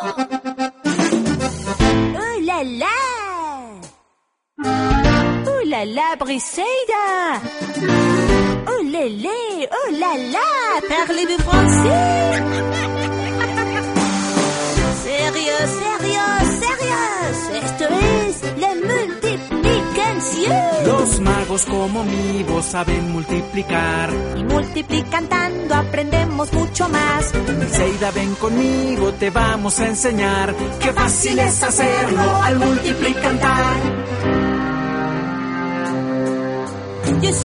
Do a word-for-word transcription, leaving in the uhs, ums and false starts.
¡Oh, la, la! ¡Oh, la, la, Briseida! ¡Oh, lélé! ¡Oh, la, la! Parlez-vous français? ¡Sérieux, sérieux, sérieux! Esto es la multiplicación. Los magos como mi voz saben multiplicar. Y multiplicando aprendemos mucho más. Briseida, ven conmigo, te vamos a enseñar. Qué fácil es hacerlo al multiplicar.